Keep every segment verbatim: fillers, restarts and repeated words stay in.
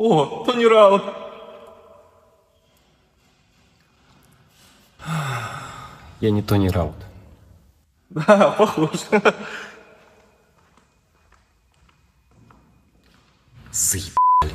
О, Тони Раут. Я не Тони Раут. Да, похож. Заебали.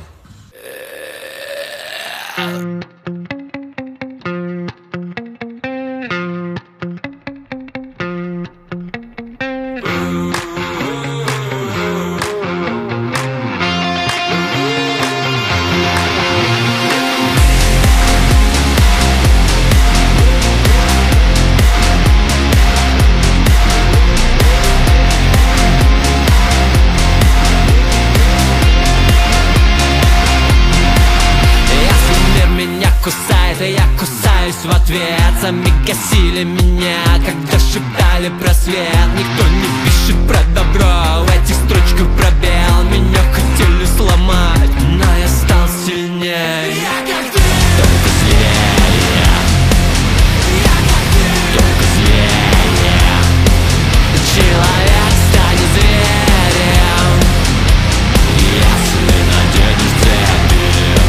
Кусает, и я кусаюсь в ответ. Сами гасили меня, когда шептали про свет. Никто не пишет про добро, в этих строчках пробел. Меня хотели сломать, но я стал сильнее. Я как ты, только злее. Я как ты, только злее. Человек станет зверем, если наденешь цепи.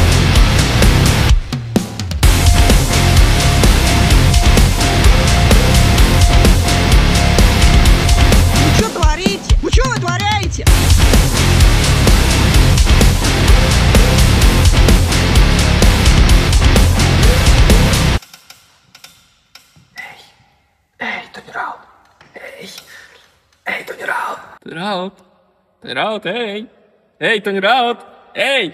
Вы что вытворяете? Эй, Тони Раут. Эй, эй, Тони Раут. Тони Раут. Тони Раут, эй. Эй, Тони Раут, эй.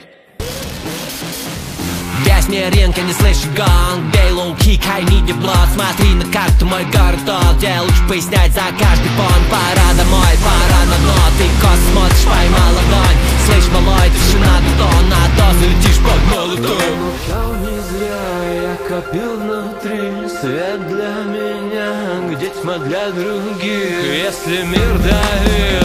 Весь мне ринг, я не слышу гонг. Бей лоу-кик, I need your blood. Смотри на карту, мой город тот, где лучше пояснять за каждый пон. Пора домой, пора на дно. Ты кос смотришь, поймал огонь. Слышь, малой, тишина бетон. На дозу летишь под молотом. Молчал не зря, я копил внутри свет для меня, где тьма для других. Если мир давил,